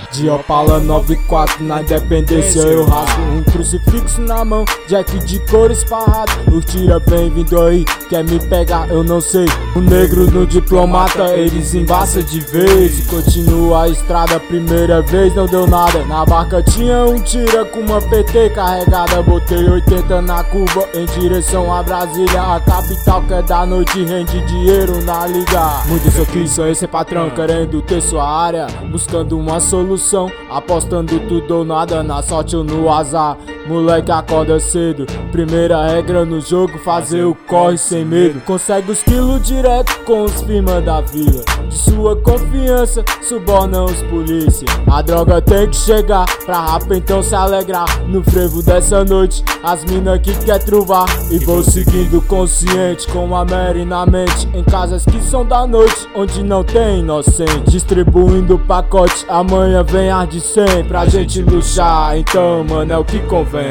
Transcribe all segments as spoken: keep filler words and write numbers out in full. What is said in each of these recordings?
De Opala nove quatro na Independência eu rasgo um crucifixo na mão, Jack de couro esparrado. Os tira vem vindo aí, quer me pegar, eu não sei. O negro no diplomata, eles embaça de vez. E continua a estrada, primeira vez não deu nada. Na barca tinha um tira com uma P T carregada. Botei oitenta na curva em direção a Brasília, a capital que é da noite, rende dinheiro na liga. Muitos aqui são esse patrão, querendo ter sua área, buscando uma solução, apostando tudo ou nada na sorte ou no azar. Moleque acorda cedo, primeira regra no jogo, fazer o corre sem medo. Consegue os quilos direto com os firma da vila, de sua confiança subornam os polícia. A droga tem que chegar pra rapa então se alegrar. No frevo dessa noite, as mina que quer truvar. E vou seguindo consciente, com a Mary na mente, em casas que são da noite, onde não tem inocente. Distribuindo o pacote, amanhã vem ar de cem pra gente luxar, então mano é o que convém.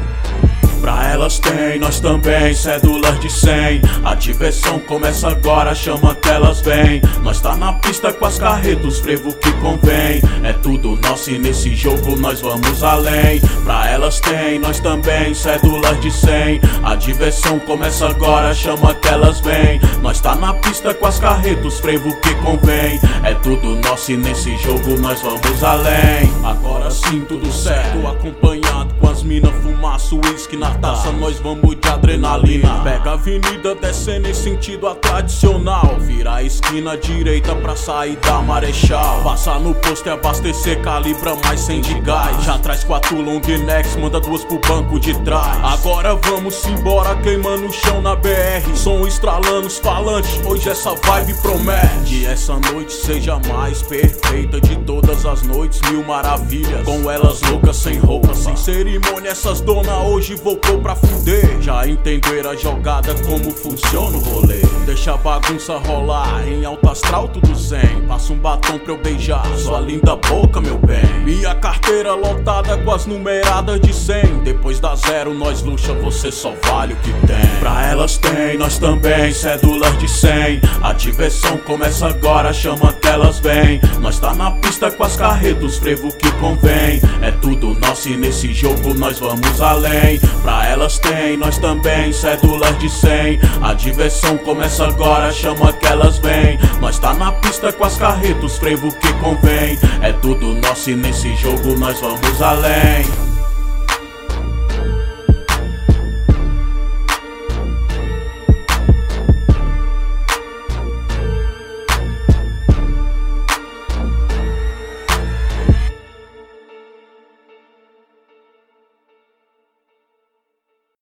Pra elas tem, nós também, cédulas de cem. A diversão começa agora, chama que elas vêm. Nós tá na pista com as carretas, frevo que convém. É tudo nosso e nesse jogo nós vamos além. Pra elas tem, nós também, cédulas de cem. A diversão começa agora, chama que elas vêm. Nós tá na pista com as carretas, frevo que convém. É tudo nosso e nesse jogo nós vamos além. Agora sim tudo certo, acompanhado com as mina, fumaça, uísque na taça, nós vamos de adrenalina. Pega a avenida descendo em sentido a tradicional, vira a esquina direita pra sair da Marechal. Passa no posto e abastecer, calibra mais cem de gás. Já traz quatro long necks, manda duas pro banco de trás. Agora vamos embora queimando o chão na B R, som estralando os falantes, hoje essa vibe promete. Que essa noite seja mais perfeita de todas as noites, mil maravilhas. Com elas loucas sem roupa, sem cerimônia, essas dona hoje voltou pra fuder. Já entenderam a jogada, como funciona o rolê. Deixa a bagunça rolar, em alto astral tudo zen. Passa um batom pra eu beijar sua linda boca, meu bem. Minha carteira lotada com as numeradas de cem. Depois da zero nós luxa, você só vale o que tem. Pra elas tem, nós também, cédulas de cem. A diversão começa agora, chama que elas vêm. Nós tá na pista com as carretas, frevo que convém. É tudo nosso e nesse jogo nós vamos além. Pra elas tem, nós também, cédulas de cem. A diversão começa agora, chama que elas vêm. Nós tá na pista com as carretas, frevo que convém. É tudo nosso e nesse jogo nós vamos além.